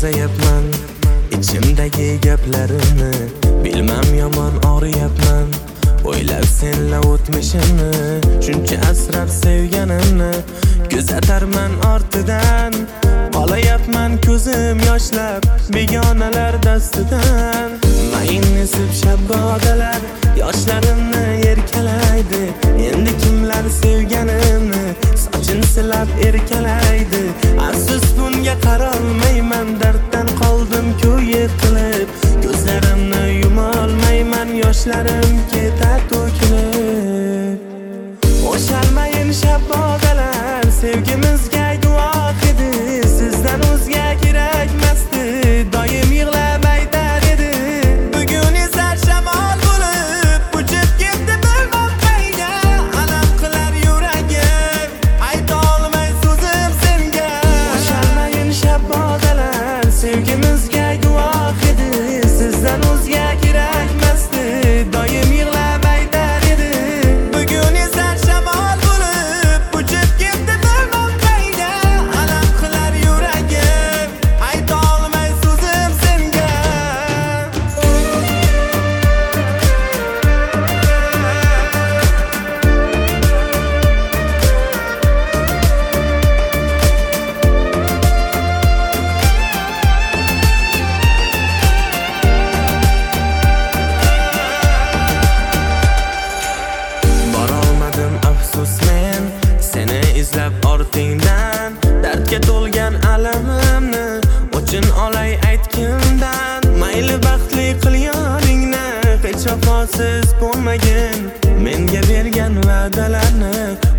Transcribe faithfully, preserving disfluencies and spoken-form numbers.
yozayapman ichimdagi gaplarimni, bilmam yomon og'riyapman. O'ylab senla o'tmishimni, shuncha asrab sevganimni kuzatarman ortidan. Olayapman ko'zim yoshlab begonalar dastidan. Mayin nesib shabbodalar yoshlarimni erkalaydi. Endi kimlar sevganimni sochin silab erkalaydi. Afsus bunga qarolmayman, darddan qoldim ko'yi qilib. Ko'zlarimni yumolmayman, yoshlarim ketar to'kilib. O'shalmayin shabbodalar sevgimizga guvoh edi. Sizdan o'zga kerakmasdi, doim yig'lab aytar edi. Bugun esa shamol bo'lib uchib ketdi bilmam qayga. Alam qilar yuragim, ayta olmay so'zim senga. O'shalmayin shabbodalar sevgimizga guvoh edi. Sizdan o'zga kerakmasdi, doim yig'lab aytar edi. Bugun esa shamol bo'lib uchib ketdi bilmam qayga. Alam qilar yuragim, ayta olmay so'zim senga. Borolmadim afsus men seni izlab ortingdan. Dardga to'lgan alamimni o'chin olay aytgimdan. Mayli baxtli qil yoringni, hech vafosiz bo'lmagin. Menga bergan va'dalarni